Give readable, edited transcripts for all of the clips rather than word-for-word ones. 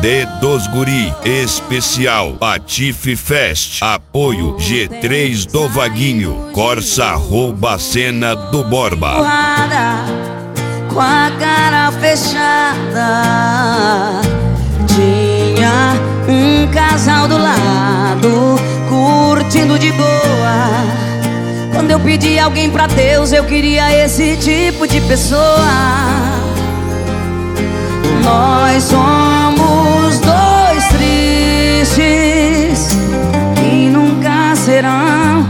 CD dos Guri, especial Patife Fest, apoio G3 do Vaguinho, Corsa rouba a cena do Borba. Com a cara fechada, tinha um casal do lado, curtindo de boa. Quando eu pedi alguém pra Deus, eu queria esse tipo de pessoa. Nós somos dois tristes que nunca serão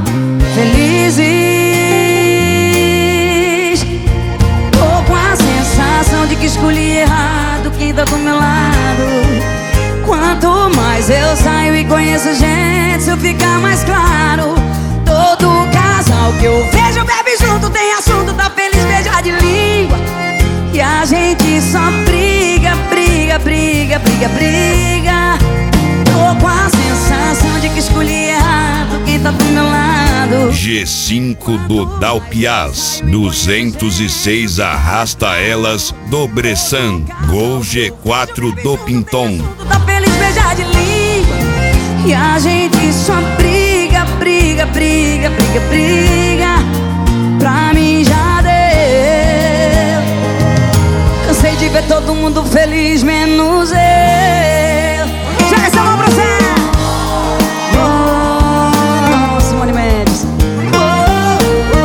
felizes. Tô com a sensação de que escolhi errado quem tá do meu lado. Quanto mais eu saio e conheço gente, isso fica mais claro. Todo casal que eu vejo bebe junto, tem assunto, tá feliz, beija de língua. E a gente só briga, briga, briga, briga, briga. Tô com a sensação de que escolhi errado quem tá do meu lado. G5 do Dalpiaz, 206 arrasta elas do Bressan, Gol G4 do Pinton. Tá feliz, beija de língua. E a gente só briga, briga, briga, briga, briga. Pra mim já deu. Cansei de ver todo mundo feliz, menos eu. Joga essa mão pra você. Oh, Simone Mendes. Oh, oh,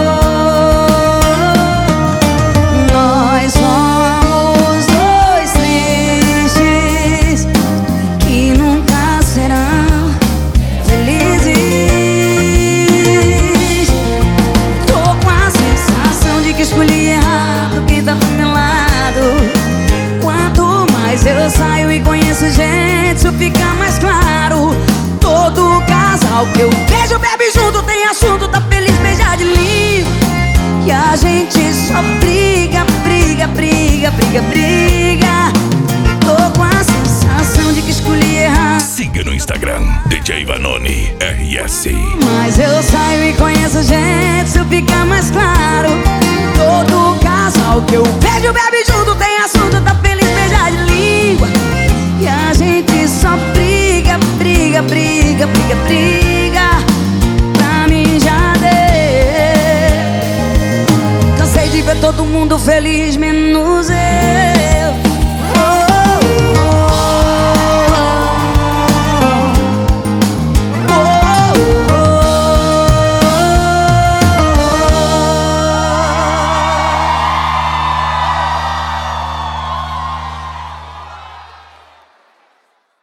oh. Nós somos dois tristes que nunca serão felizes. Tô com a sensação de que escolhi errado quem tá do meu lado. Quanto mais eu saio e conheço gente, isso fica mais claro. Todo casal que eu vejo bebe junto, tem assunto, tá feliz, beija de língua. E a gente só briga, briga, briga, briga, briga. Tô com a sensação de que escolhi errado. Siga no Instagram, DJ Vanoni RS. Mas eu saio e conheço gente, isso fica mais claro. Todo casal que eu vejo bebe junto, tem assunto, tá feliz, beija de língua. E a gente só briga, briga, briga, briga, briga. Pra mim já deu. Cansei de ver todo mundo feliz, menos eu.